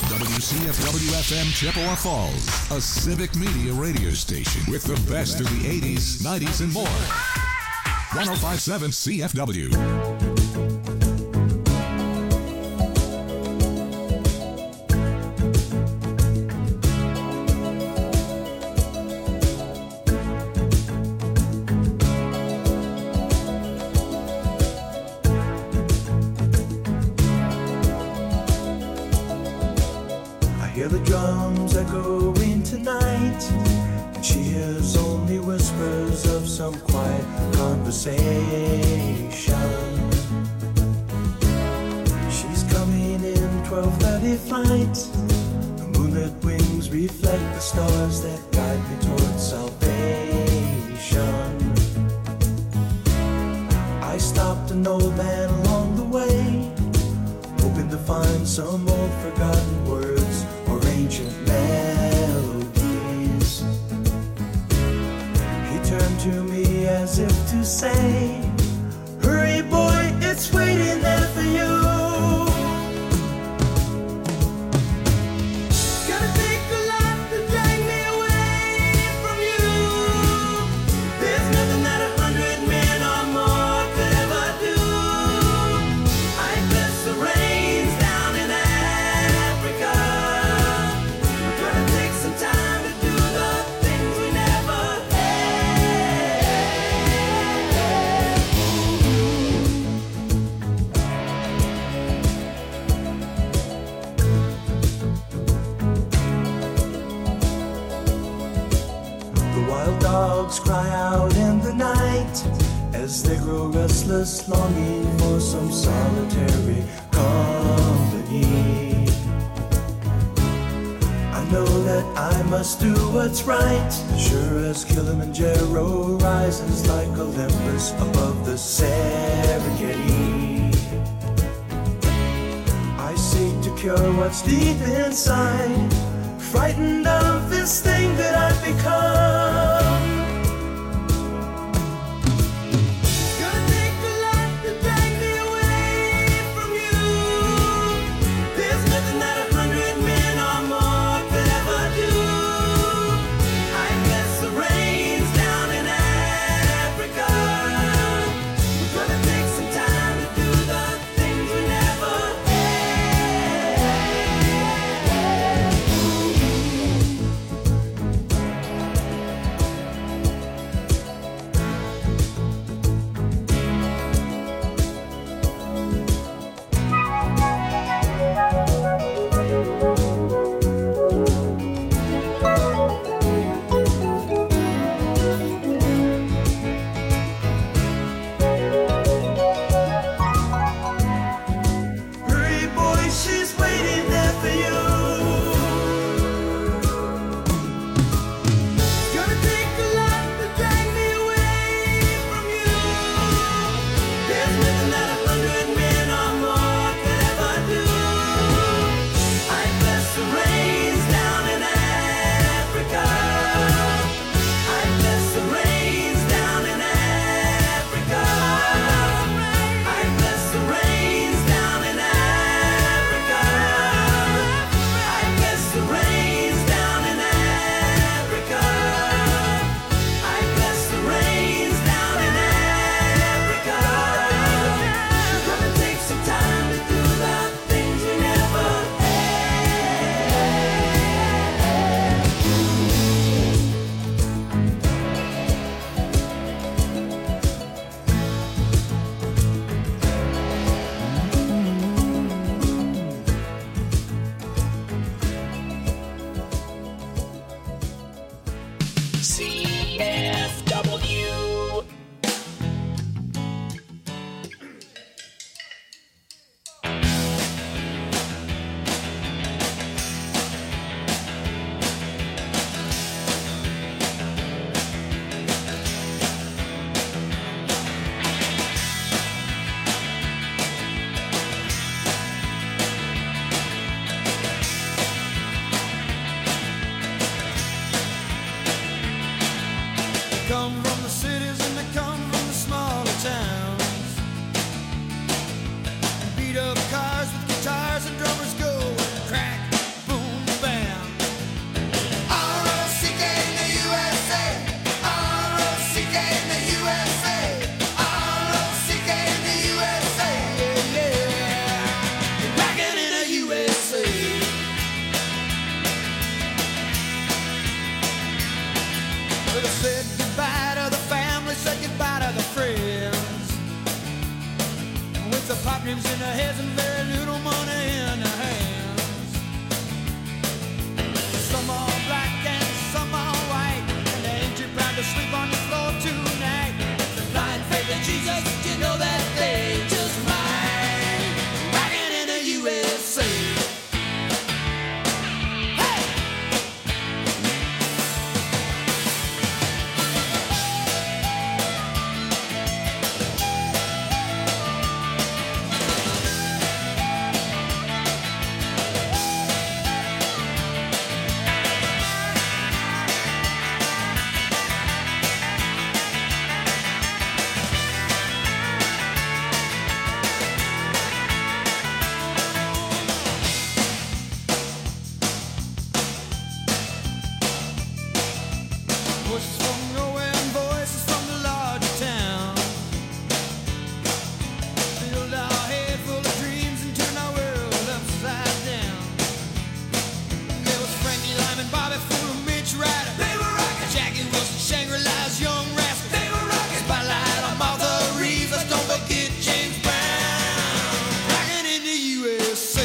WCFW-FM Chippewa Falls, a civic media radio station with the best of the 80s, 90s, and more. 105.7 CFW. Hear the drums echoing tonight, and she hears only whispers of some quiet conversation. She's coming in 12:30 flight. The moonlit wings reflect the stars that guide me towards salvation. I stopped an old man along the way, hoping to find some old forgotten words or ancient melodies. He turned to me as if to say, hurry boy, it's waiting there for you. Gonna take a lot to drag me away from you. There's nothing that 100 men or more could ever do. I bless the rains down in Africa. We're gonna take some time to do the things we never The wild dogs cry out in the night as they grow restless, longing for some solitary company. I know that I must do what's right, sure as Kilimanjaro rises like Olympus above the Serengeti. I seek to cure what's deep inside, frightened of this thing that I've become. Gonna take a lot to drag me away from you. There's nothing that 100 men or more could ever do. I bless the rains down in Africa. We're gonna take some time to do the things we never had. dreams in their heads and very little money in their hands. Some are black and some are white, and they ain't too proud to sleep on your floor tonight. The blind faith in Jesus, you know that they just might. Rockin' in the USA. Voices from nowhere and voices from the larger town. Filled our head full of dreams and turned our world upside down. There was Frankie Lyman, Bobby Fuller, Mitch Ryder. They were rockin'. Jackie Wilson, Shangri-La's Young Rascals. They were rockin'. Spotlight on Martha Reeves. Let's don't forget James Brown. Rockin' in the USA.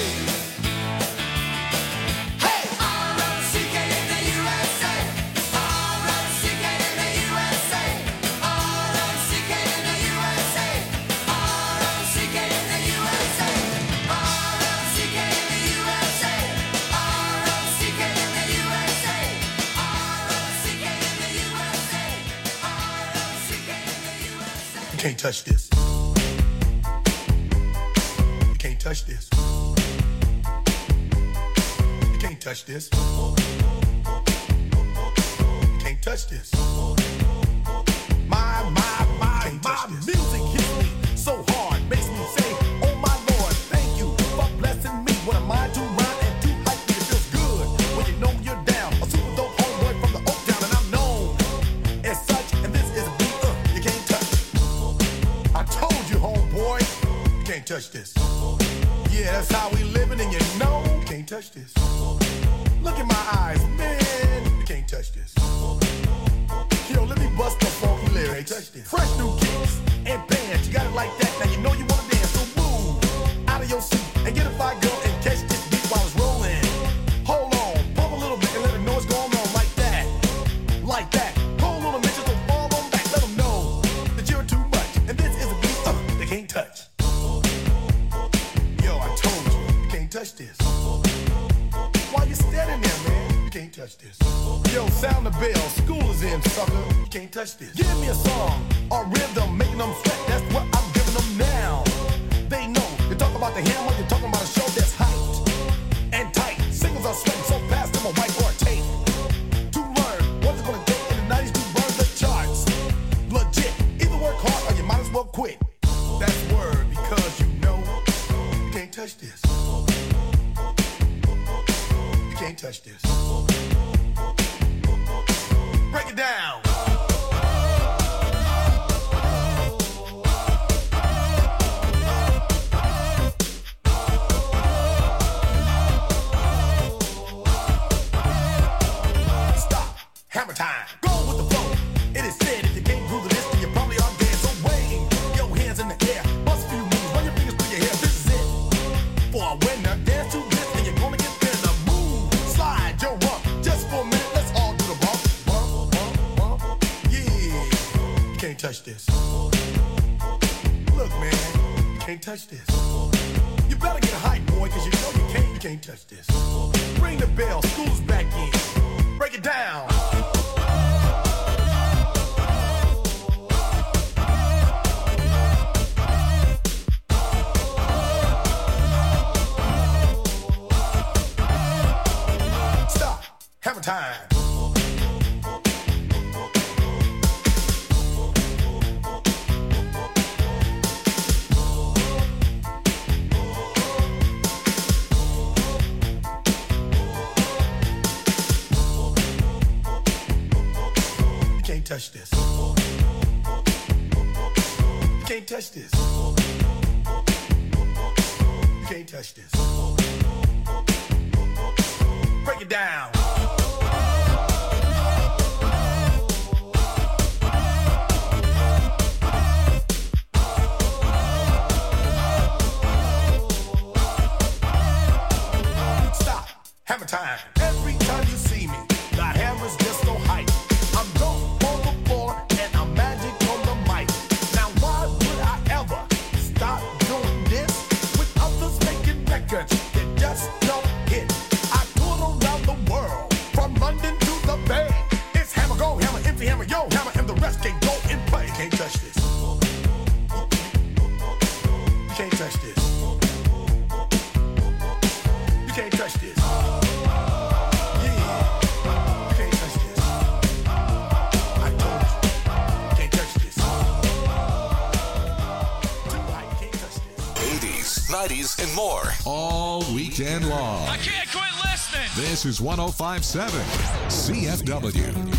You can't touch this. You can't touch this. You can't touch this. You can't touch this. My music hits me so hard, makes me say, oh my Lord, thank you for blessing me. What am I to rhyme and to hype me? It feels good when you know you're down. A super dope homeboy from the Oak Town, and I'm known as such. And this is a beat you can't touch. I told you, homeboy, you can't touch this. Yeah, that's how we living, and you know you can't touch this. Look in my eyes, man, you can't touch this. Yo, let me bust the funky lyrics. Fresh new kicks and bands, you got it like that. Now you know you wanna dance, so move out of your seat and get a fire girl and catch this beat while it's rolling. Hold on, pump a little bit and let them know what's going on like that. Like that. Hold on a minute, just don't fall on back. Let them know that you're too much. And this is a beat they can't touch. Yo, I told you, you can't touch this. Why you standing there, man? You can't touch this. Yo, sound the bell, school is in, sucker. You can't touch this. Give me a song or rhythm, making them sweat. That's what I'm giving them now. They know. You talk about the hammer, you're talking about a show that's hyped and tight. Singles are sweating so fast, them a whiteboard tape. To learn what's it gonna take in the 90s to burn the charts. Legit. Either work hard or you might as well quit. That's word because you know you can't touch this. You can't touch this. Break it down. Stop. Hammer time. Go with the flow. It is said if you can't groove to this, then you probably are dead. So wave your hands in the air. Bust a few moves. Run your fingers through your hair. This is it. For a winner, dance to this, and you're gonna get there. The move. Slide your rump. Just for a minute, let's all do the bump. Bump, bump, bump. Yeah. You can't touch this. Look, man. You can't touch this. You better get hype, boy, cause you know you can't touch this. Ring the bell. School's back in. Break it down. Stop. Hammer time. You can't touch this. You can't touch this. You can't touch this. Break it down. Hammer time. Every time you see me, the hammer's just so hype. I'm dope on the floor and I'm magic on the mic. Now why would I ever stop doing this? With others making records that just don't hit. I tour around the world, from London to the Bay. It's hammer, go hammer, empty hammer, yo hammer, and the rest can go and play. Can't touch this. You can't touch this. You can't touch this. '90s and more all weekend long. I can't quit listening. This is 105.7 CFW.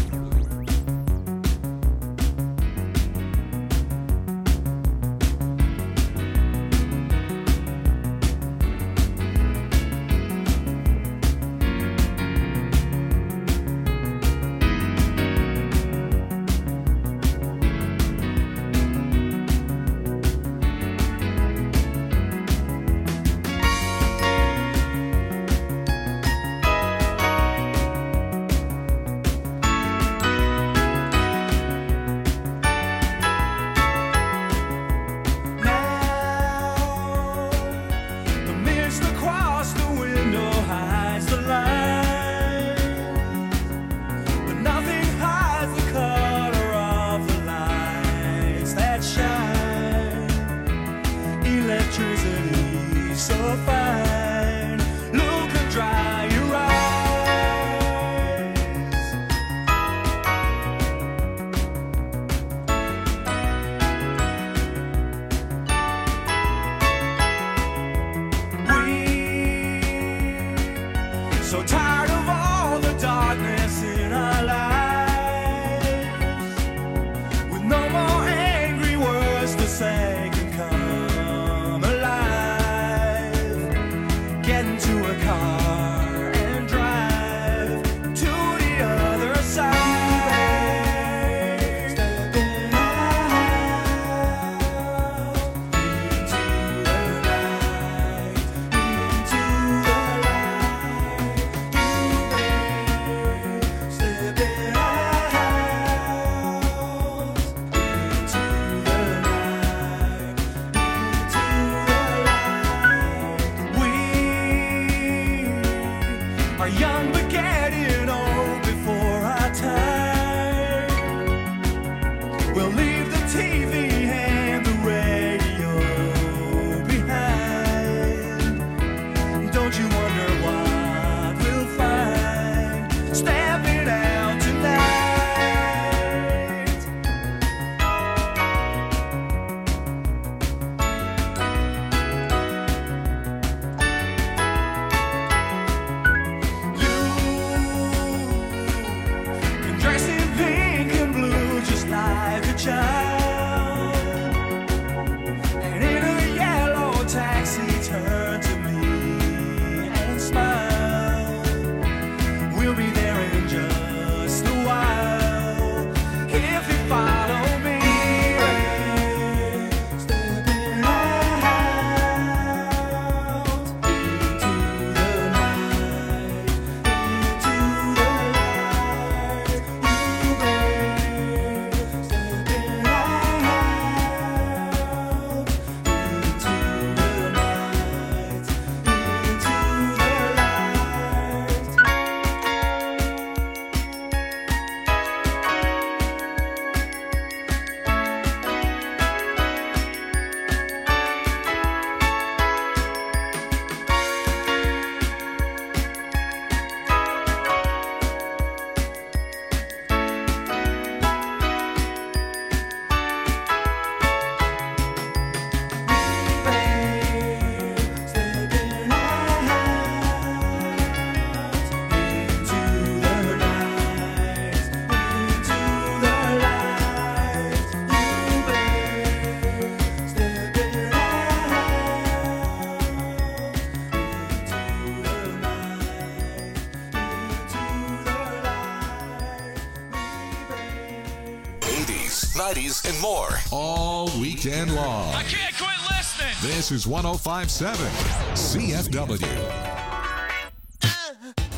'90s and more all weekend long. I can't quit listening. This is 105.7 CFW.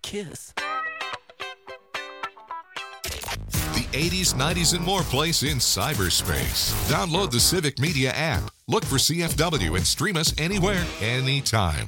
kiss. The 80s, 90s, and more place in cyberspace. Download the Civic Media app. Look for CFW and stream us anywhere, anytime.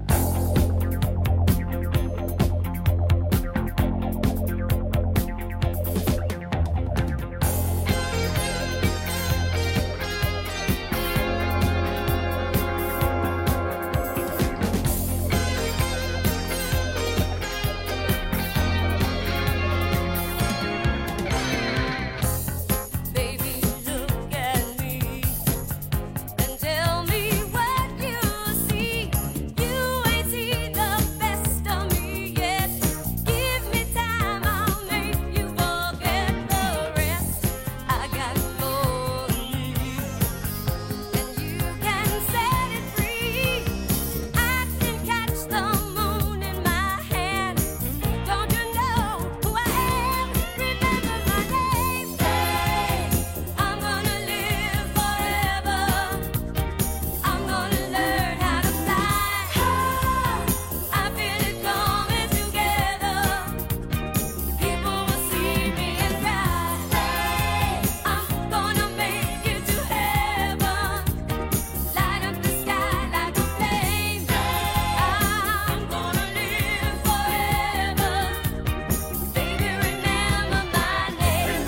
Baby, look at me and tell me what you see. You ain't seen the best of me yet. Give me time, I'll make you forget the rest. I got more than you, and you can set it free. I can catch the moon in my hand. Don't you know who I am? Remember my name. Hey, I'm gonna live forever. I'm gonna learn how to fly. I feel it coming together. People will see me and cry. Hey, I'm gonna make it to heaven. Light up the sky like a flame. I'm gonna live forever. Baby, remember my name.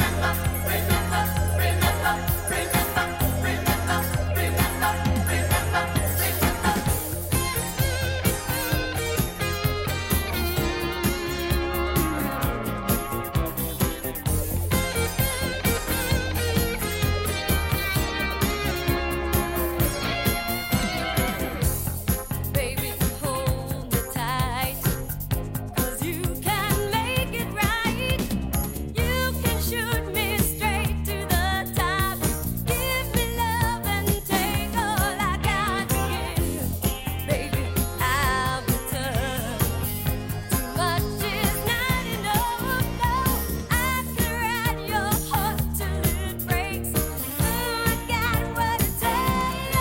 Baby, hold me tight, 'cause you can make it right. You can shoot me straight to the top. Give me love and take all I got to give. Baby, I'll be tough. Too much is not enough. No, I can ride your heart till it breaks. I got what it takes.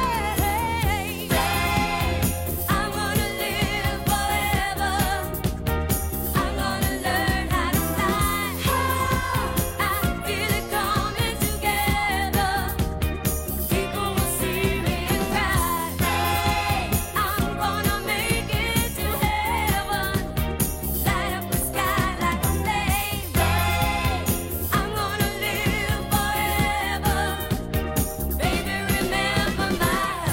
I'm gonna live forever. I'm gonna learn how to fly. I feel it coming together. People will see me and cry. I'm gonna make it to heaven. Light up the sky like a flame. I'm gonna live forever. Baby, remember my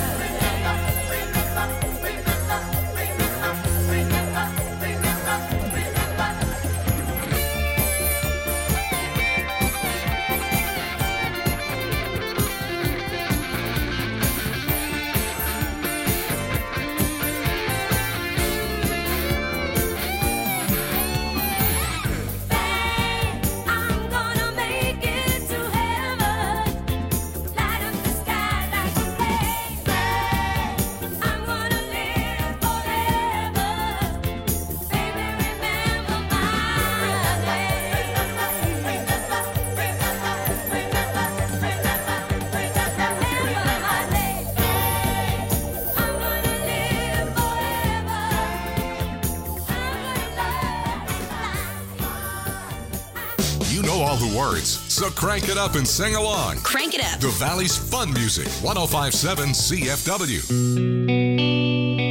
I'm gonna make it to heaven. Light up the sky like a flame. I'm gonna live forever. Baby, remember my You know all the words, so crank it up and sing along. Crank it up. The Valley's fun music, 1057 CFW.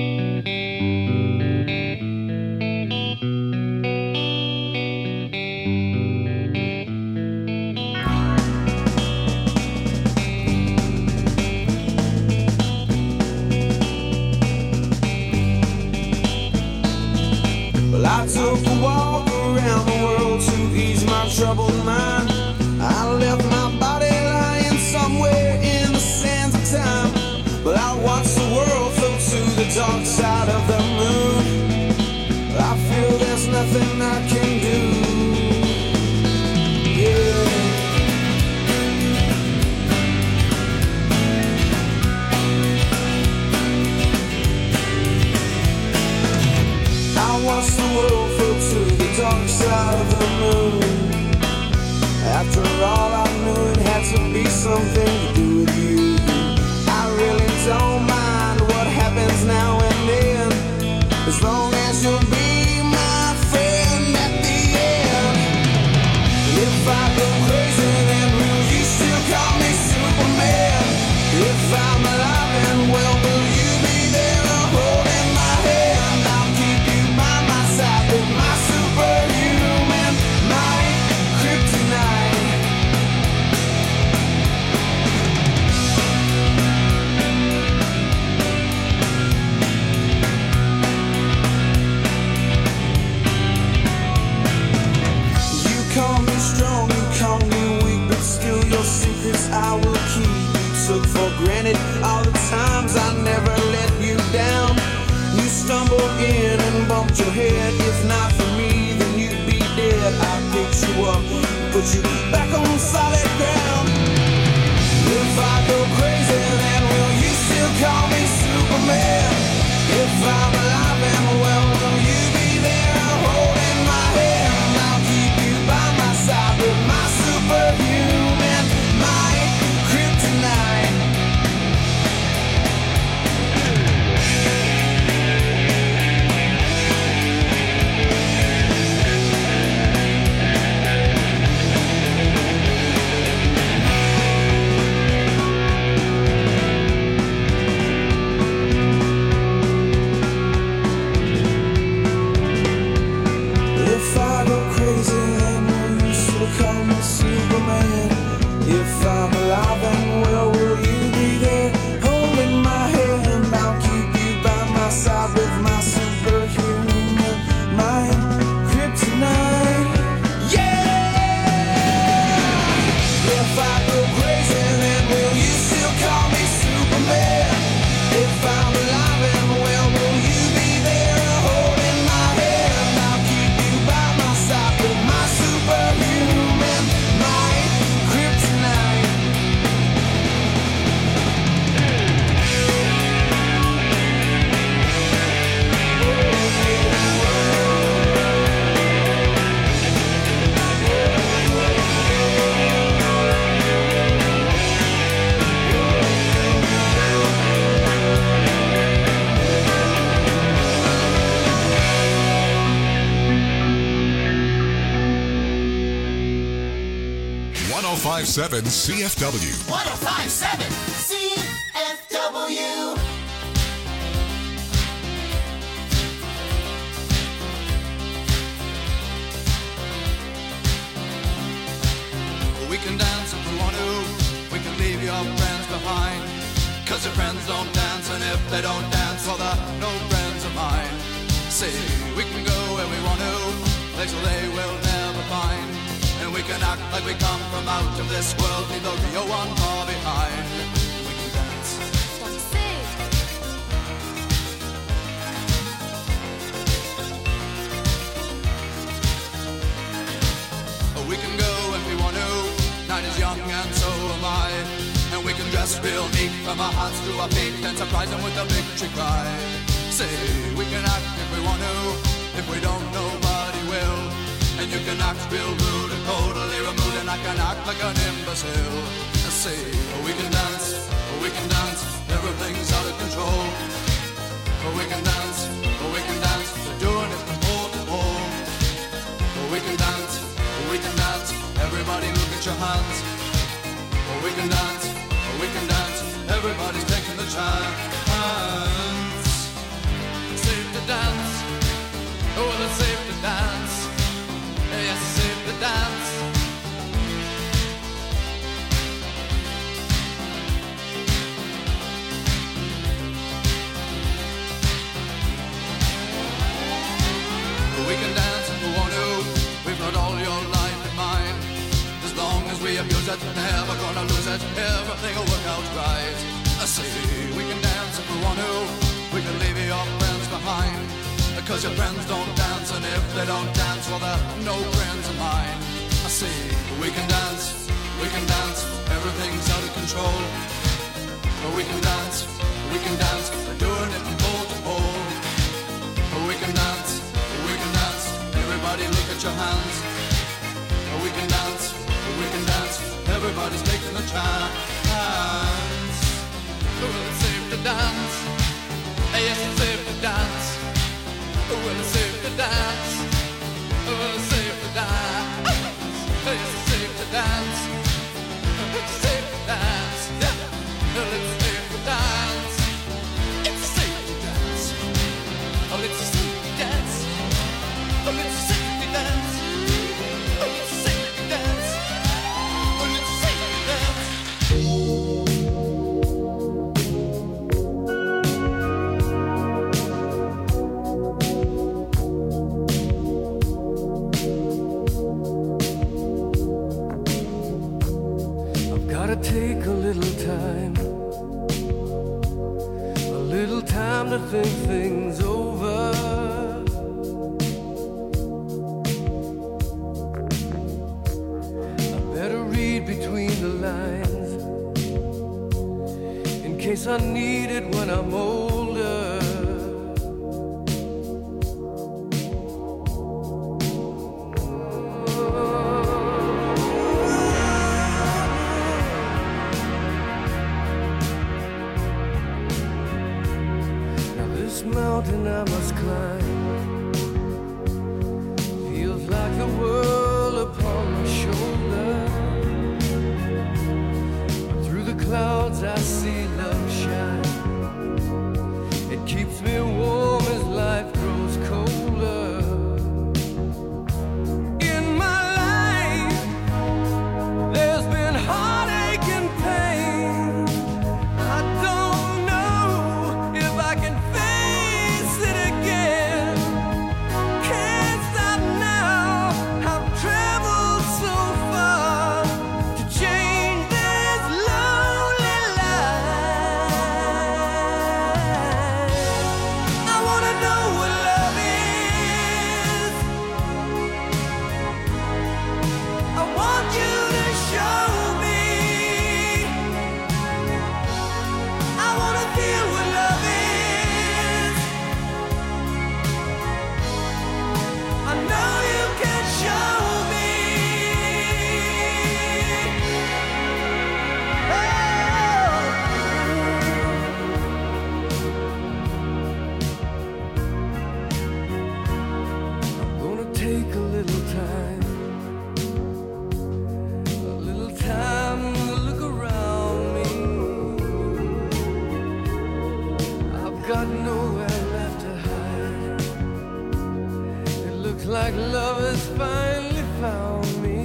Well, I took a walk around the world to ease my troubled mind. I left my body lying somewhere in the sands of time. But I watched the world float to the dark side of the moon. I feel there's nothing I can do. Yeah. I watched the world float to the dark side of the moon. After all, I knew it had to be something to do with you. I really don't mind what happens now and then, as long as you'll be my put you back on solid ground. If I go crazy, then will you still call me Superman? If I'm alive and well, will you be there holding my hand? I'll keep you by my side with my superhuman, my kryptonite. If I go crazy, then will you still call me Superman? If I'm alive and well, will you be there holding my hand? I'll keep you by my side with my superhuman, my kryptonite. Yeah! If I go crazy, then will you still call me Superman? If I'm alive and well, will you be there holding my hand? I'll keep you by my side with my superhuman, my kryptonite. .1057 CFW. 1057 CFW. We can dance if we want to. We can leave your friends behind. Cause your friends don't dance, and if they don't dance, well, they're no friends of mine. See, we can go where we want to, places they will never find. And we can act like we come from out of this world, leave the real one far behind. We can dance. We can go if we want to. Night is young and so am I. And we can dress real neat from our hearts to our feet and surprise them with a victory cry. Say, we can act if we want to. If we don't, nobody will. And you can act real rude and totally removed, and I can act like an imbecile. Say, we can dance, everything's out of control. We can dance, we're doing it from pole to pole. We can dance, everybody look at your hands. We can dance, everybody's taking the chance. It's safe to dance, oh, it's safe to dance. Yes, it's safe to dance. We can dance if we want to. We've got all your life in mind. As long as we abuse it, never gonna lose it. Everything will work out right. I say we can dance if we want to. We can leave your friends behind. Because your friends don't dance, and if they don't dance, well, they're no friends of mine. I say we can dance, everything's out of control. We can dance, we're doing it from pole to pole. We can dance, everybody look at your hands. We can dance, everybody's taking the chance. Well, it's safe to dance, yes, it's safe to dance. Well, it's safe to dance, well, it's safe to dance. It's safe to dance, it's safe to dance, yeah. Well, it's safe to dance, it's safe to dance. Oh, it's safe to dance, oh, it's safe to dance, oh, it's safe to dance, oh, it's safe to dance. Gotta take a little time to think things over. Yes, I need it when I'm older. Now this mountain I must climb feels like the world upon my shoulder. Through the clouds I see love shine. It keeps me warm as life grows colder. In my life, there's been heartache and pain. I don't know if I can face it again. Can't stop now. I've traveled so far to change this lonely life. I wanna know what love is. I want you to show me. I wanna feel what love is. I know you can show me. I'm gonna take a little time to look around me. I've got nowhere left to hide. It looks like love has finally found me.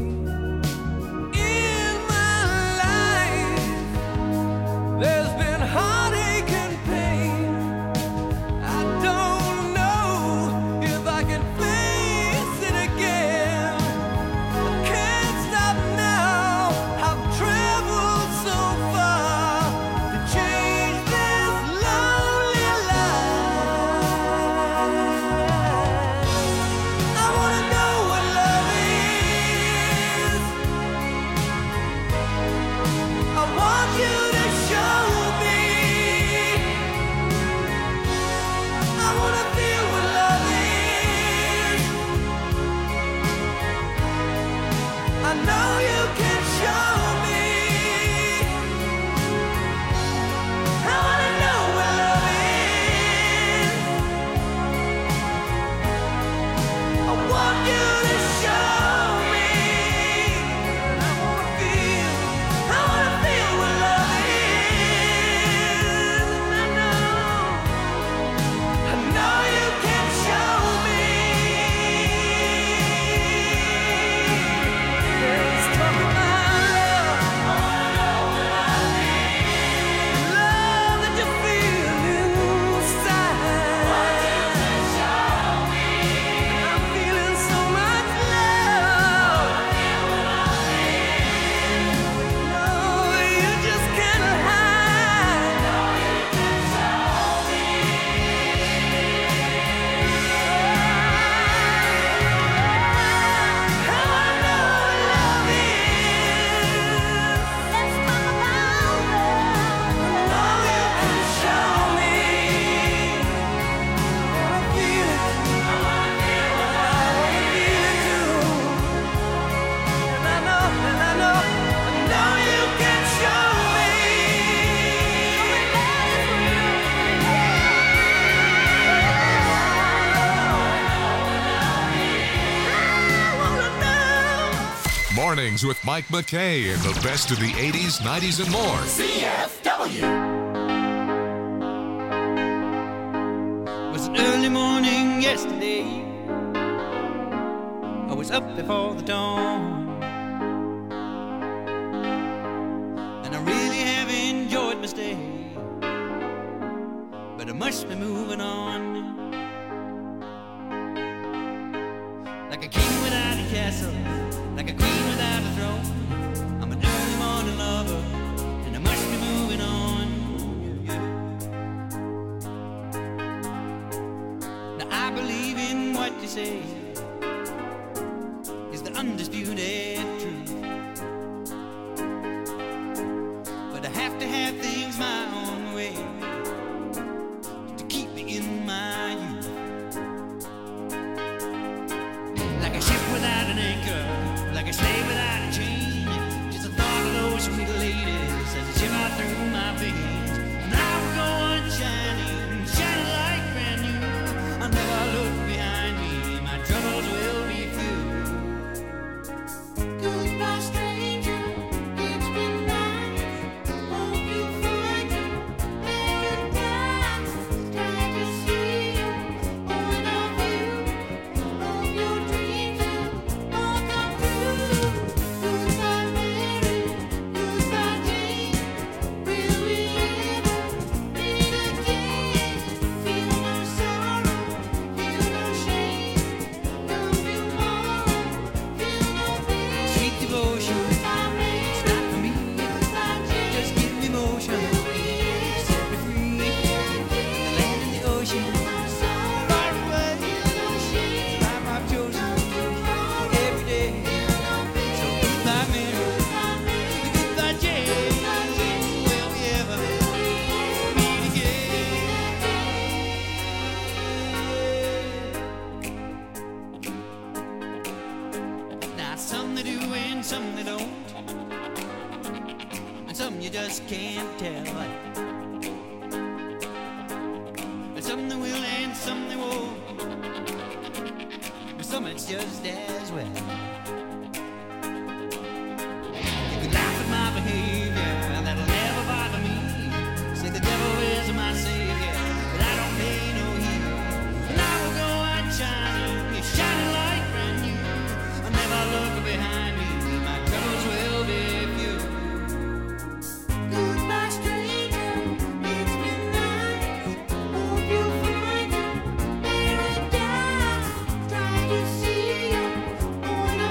In my life, there's been heartache and pain. I don't know if I can face it again. I can't stop now. I've traveled so far to change this lonely life. I wanna know what love is. I want you to show me. I wanna feel what love is. I know you can show me. I wanna know what love is. I want you to show me. I wanna feel what love is. I know you can show me. Let's talk about love. I wanna know what love is. Love that you feel inside. Want you to show me. I'm feeling so much love. I feel what love is. No, you just can't hide. No, you can show me. I wanna know what love is. Let's talk about love. No, you can show me. I wanna feel it. I wanna feel what love is. I wanna feel it too. And I know you can show me. I wanna know. Mornings with Mike McKay and the best of the 80s, 90s, and more. It was an early morning yesterday. I was up before the dawn, and I really have enjoyed my stay, but I must be moving on. Like a king without a castle, like a queen without a throne. I'm an early morning lover, and I must be moving on. Now I believe in what you say is the undisputed truth, but I have to have things my own just can't tell. And some they will and some they won't. But some it's just as well. You can laugh at my behavior, that'll never bother me. Say the devil is my savior, but I don't pay no heed. And I will go out shining, you're shining like brand new. I never look behind me, my troubles will be few. Goodbye, stranger. It's been nice. Hope you find a paradise. Try to see you on a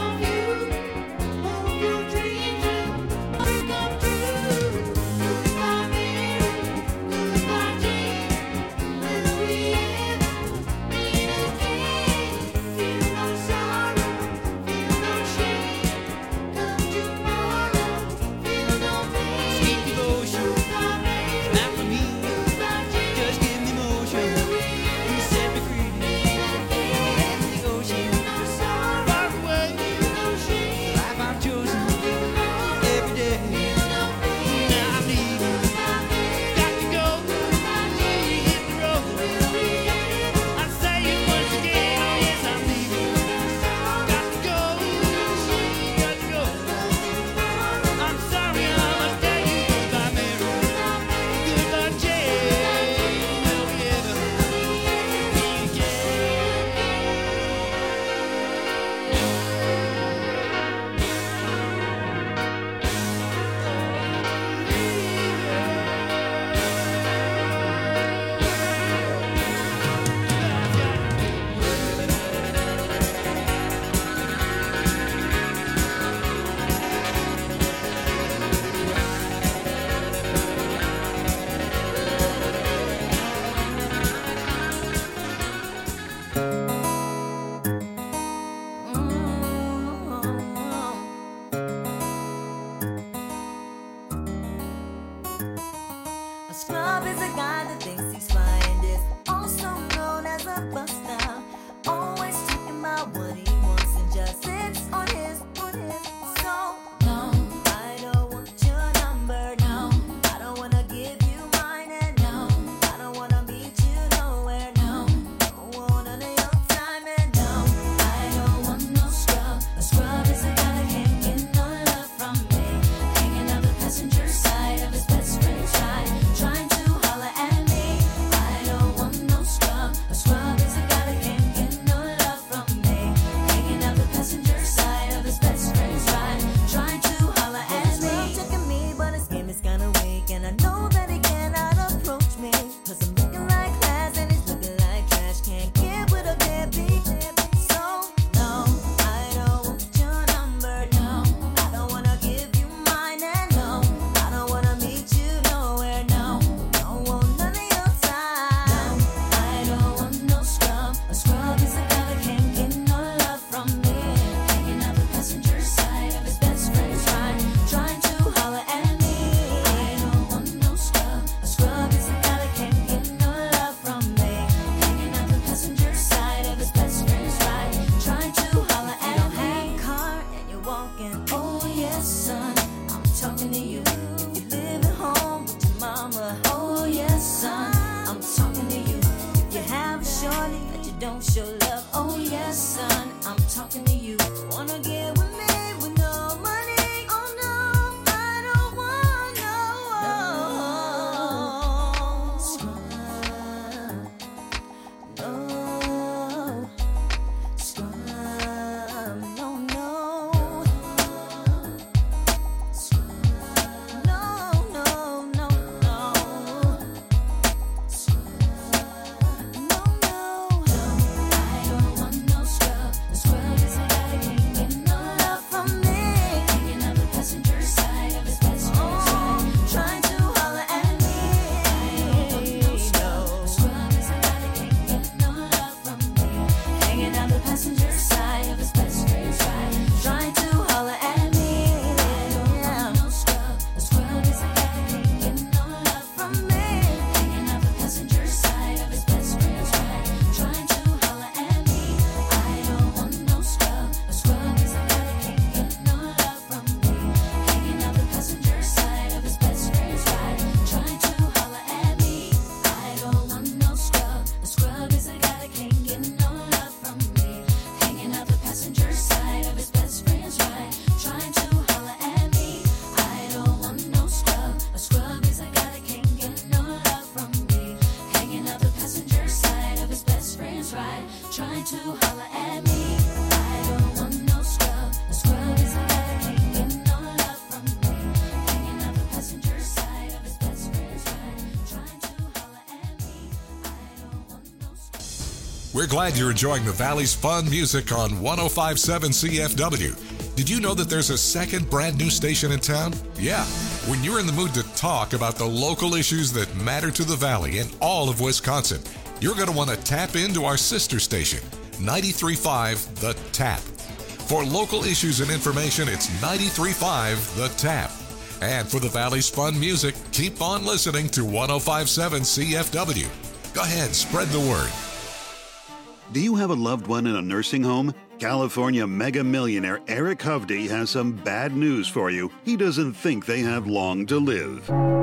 to holler at me. I don't want no scrub. A scrub is a guy that can't get no love from me. Hanging out the passenger side of his best friend's ride. Trying to holler at me. I don't want no scrub. We're glad you're enjoying the Valley's fun music on 105.7 CFW. Did you know that there's a second brand new station in town? Yeah. When you're in the mood to talk about the local issues that matter to the Valley and all of Wisconsin, you're going to want to tap into our sister station, 93.5 The Tap. For local issues and information, it's 93.5 The Tap. And for the Valley's fun music, keep on listening to 105.7 CFW. Go ahead, spread the word. Do you have a loved one in a nursing home? California mega millionaire Eric Hovde has some bad news for you. He doesn't think they have long to live.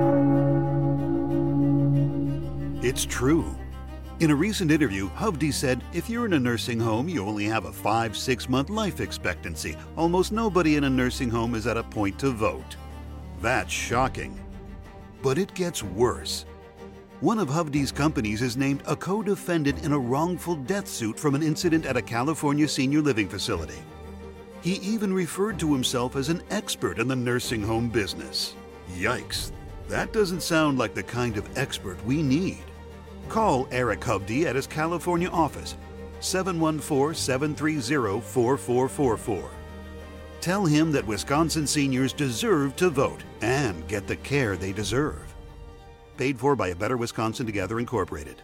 It's true. In a recent interview, Hovde said, if you're in a nursing home, you only have a 5-6 month life expectancy. Almost nobody in a nursing home is at a point to vote. That's shocking. But it gets worse. One of Hovde's companies is named a co-defendant in a wrongful death suit from an incident at a California senior living facility. He even referred to himself as an expert in the nursing home business. Yikes, that doesn't sound like the kind of expert we need. Call Eric Hovde at his California office, 714-730-4444. Tell him that Wisconsin seniors deserve to vote and get the care they deserve. Paid for by A Better Wisconsin Together, Incorporated.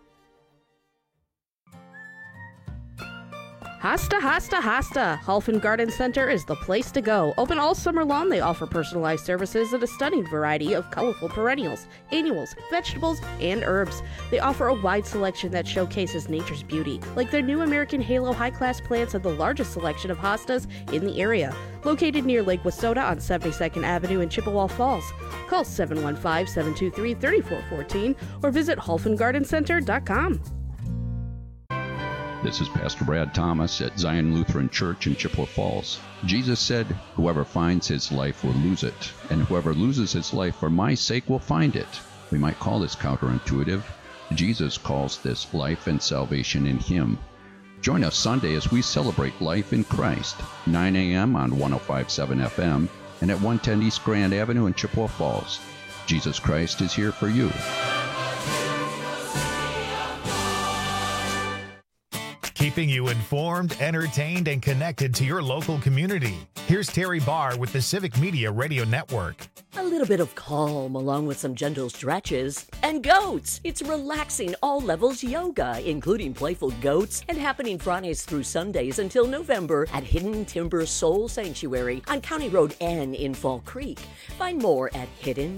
Hasta, Hasta, Hasta. Halfen Garden Center is the place to go. Open all summer long, they offer personalized services and a stunning variety of colorful perennials, annuals, vegetables, and herbs. They offer a wide selection that showcases nature's beauty, like their new American Halo high-class plants and the largest selection of hostas in the area. Located near Lake Wissota on 72nd Avenue in Chippewa Falls. Call 715-723-3414 or visit halfengardencenter.com. This is Pastor Brad Thomas at Zion Lutheran Church in Chippewa Falls. Jesus said, whoever finds his life will lose it, and whoever loses his life for my sake will find it. We might call this counterintuitive. Jesus calls this life and salvation in him. Join us Sunday as we celebrate life in Christ, 9 a.m. on 105.7 FM and at 110 East Grand Avenue in Chippewa Falls. Jesus Christ is here for you. Keeping you informed, entertained, and connected to your local community. Here's Terry Barr with the Civic Media Radio Network. A little bit of calm along with some gentle stretches. And goats! It's relaxing all levels yoga, including playful goats, and happening Fridays through Sundays until November at Hidden Timber Soul Sanctuary on County Road N in Fall Creek. Find more at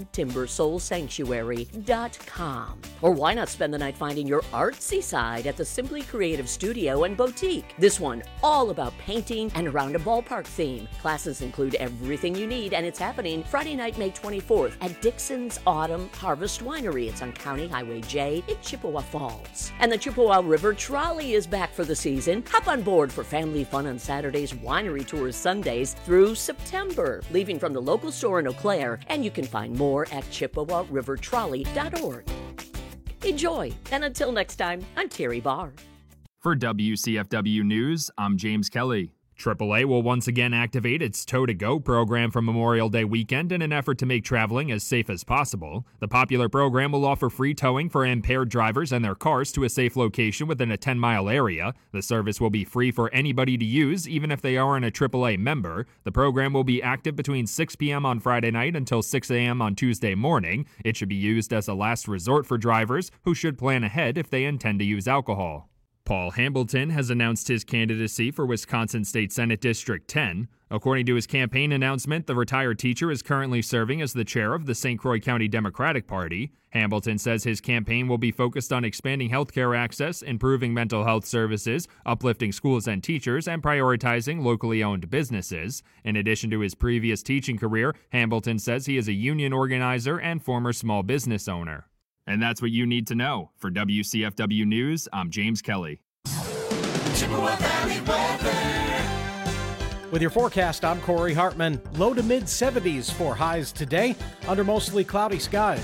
hiddentimbersoulsanctuary.com. Or why not spend the night finding your artsy side at the Simply Creative Studio and Boutique? This one all about painting and around a ballpark theme. Classes include everything you need, and it's happening Friday night, May 24th at Dixon's Autumn Harvest Winery. It's on County Highway J in Chippewa Falls. And the Chippewa River Trolley is back for the season. Hop on board for family fun on Saturdays, winery tours Sundays through September, leaving from the local store in Eau Claire, and you can find more at ChippewaRiverTrolley.org. Enjoy, and until next time, I'm Terry Barr. For WCFW News, I'm James Kelly. AAA will once again activate its Tow to Go program for Memorial Day weekend in an effort to make traveling as safe as possible. The popular program will offer free towing for impaired drivers and their cars to a safe location within a 10-mile area. The service will be free for anybody to use, even if they aren't a AAA member. The program will be active between 6 p.m. on Friday night until 6 a.m. on Tuesday morning. It should be used as a last resort for drivers who should plan ahead if they intend to use alcohol. Paul Hambleton has announced his candidacy for Wisconsin State Senate District 10. According to his campaign announcement, the retired teacher is currently serving as the chair of the St. Croix County Democratic Party. Hambleton says his campaign will be focused on expanding healthcare access, improving mental health services, uplifting schools and teachers, and prioritizing locally owned businesses. In addition to his previous teaching career, Hambleton says he is a union organizer and former small business owner. And that's what you need to know. For WCFW News, I'm James Kelly. Chippewa Valley weather. With your forecast, I'm Corey Hartman. Low to mid 70s for highs today under mostly cloudy skies.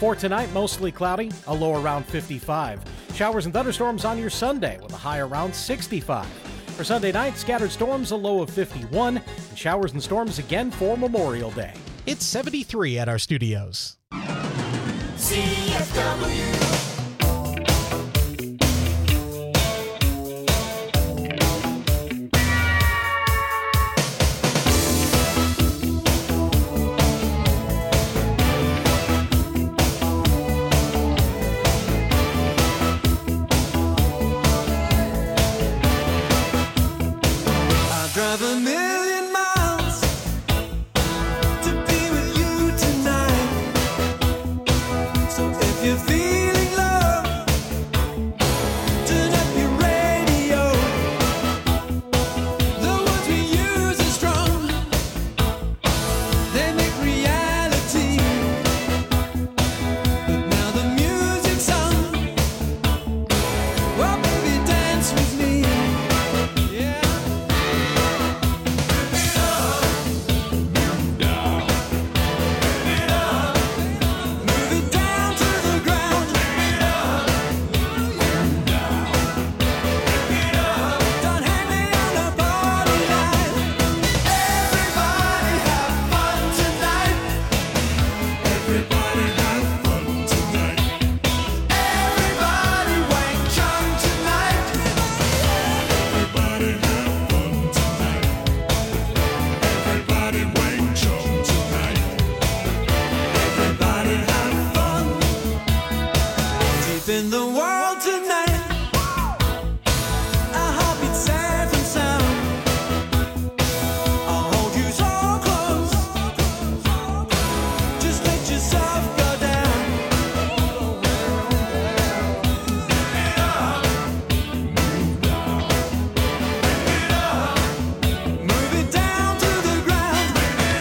For tonight, mostly cloudy, a low around 55. Showers and thunderstorms on your Sunday with a high around 65. For Sunday night, scattered storms, a low of 51, and showers and storms again for Memorial Day. It's 73 at our studios. CFW. Drive a million miles to be with you tonight. So if you're feeling love, turn up your radio. The words we use are strong, they make reality. But now the music's on. Well, baby, dance with me. Yeah. In the world tonight, our heartbeat safe and sound. I'll hold you so close, just let yourself go down. Move it down to the ground.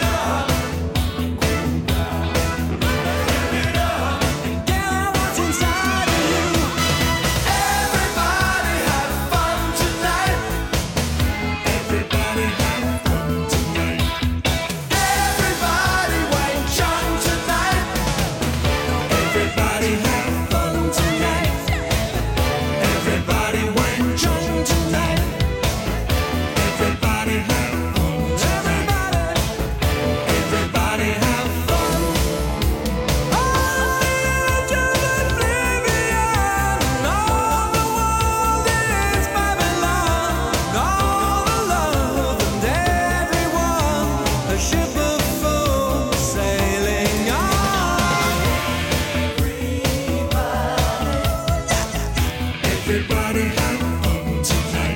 And get out what's inside of you. Everybody have fun tonight. Everybody have fun tonight. Everybody Wayne Chung tonight. Everybody have fun tonight. Everybody Wayne Chung tonight. Everybody have fun tonight. Everybody have fun. On the edge of oblivion, all the world is Babylon. All the love and everyone, a ship of fools sailing on. Everybody have fun tonight.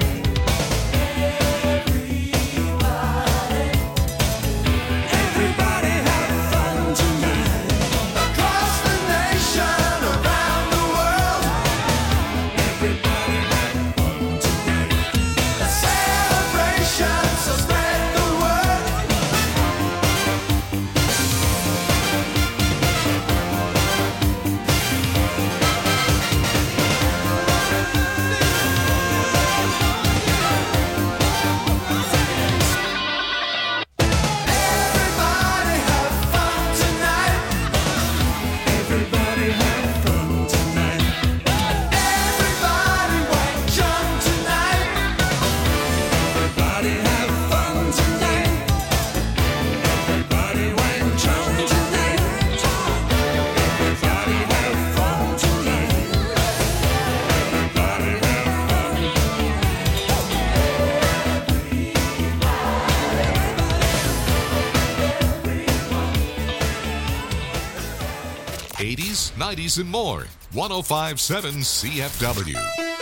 Everybody have fun tonight. Across the nation, around the world. Everybody have fun tonight. A celebration, so spread the word. Everybody have fun tonight. Everybody have fun tonight. Everybody Wayne Chung tonight. Everybody have fun tonight. Everybody Wayne Chung tonight. Everybody have fun tonight. Everybody have fun. 80s, 90s, and more. 1057 CFW.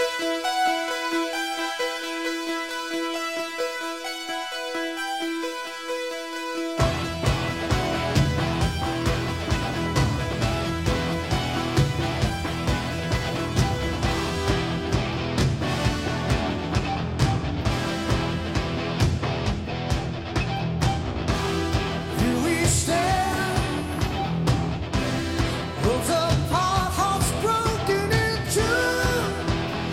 Here we stand, worlds apart, hearts broken in two.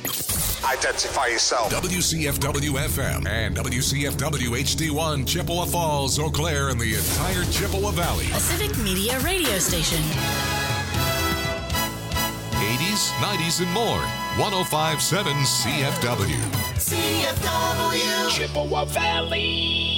Identify yourself. WCFW FM and WCFW HD1 Chippewa Falls, Eau Claire, and the entire Chippewa Valley. A Civic Media radio station. 80s, 90s, and more. 105.7 CFW. CFW. Chippewa Valley.